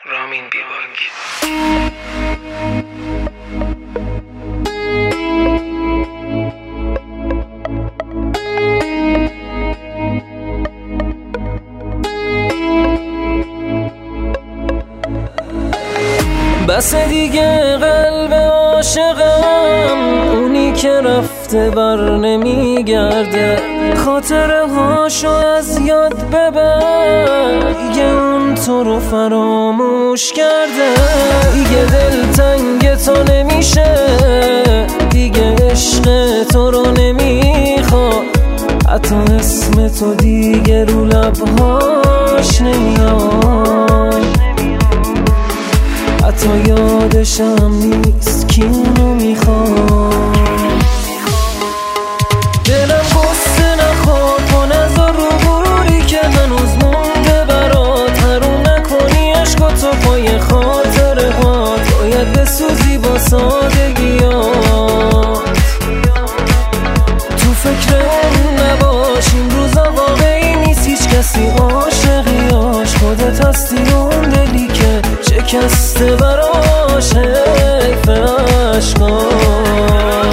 رامین بیباک. بس دیگه قلب عاشقم اونی که رفته بر نمیگرده، خاطره هاشو از یاد ببر، دیگه اون تو رو فراموش کرده. دیگه دلتنگ تو نمیشه، دیگه عشق تو رو نمیخواد، حتی اسم تو دیگه رو لبهاش نمیاد، حتی یادشم نیست کی اونو میخواد. دلم غصه نخور کن از رو غروری که هنوز مونده برات، حروم نکنی عشق و تو پای خاطره هات، باید بسوزی با سادگیات. تو فکر اون نباش، این روزا واقعی نیست، هیچ کسی عاشقیاش خودت هستی، اون دلی که شکسته براش حیف عشقاش.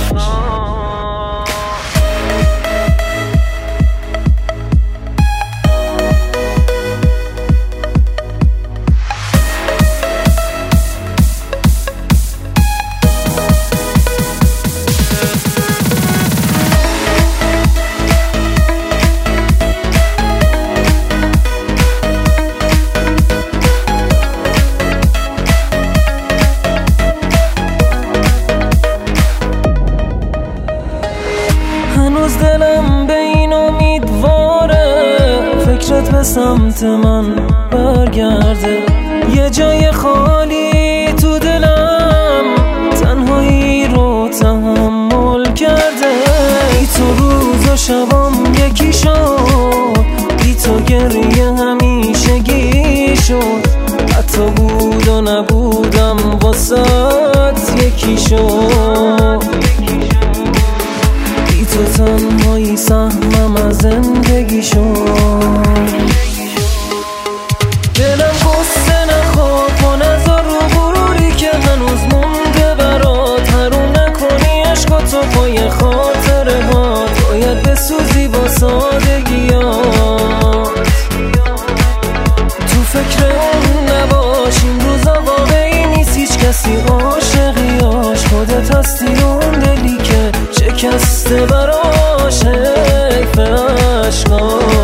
هنوز دلم به این امیدواره فکرت به سمت من برگرده، یه جای خالی تو دلم تنهایی رو تحمل کرده. بی تو روز و شبام یکی شد، بی تو گریه همیشگی شد، حتی بود و نبودم واسات یکی شد. تو تنهایی سهمم از زندگی شد. دلم غصه نخور کن از رو غروری که هنوز مونده برات، حروم نکنی عشق و تو پای خاطره هات، باید بسوزی با سادگیات. تو فکر اون نباش، این روزا واقعی نیست، هیچ کسی عاشقیاش خودت هستی، اون دلی که شکسته براش حیف عشقاش.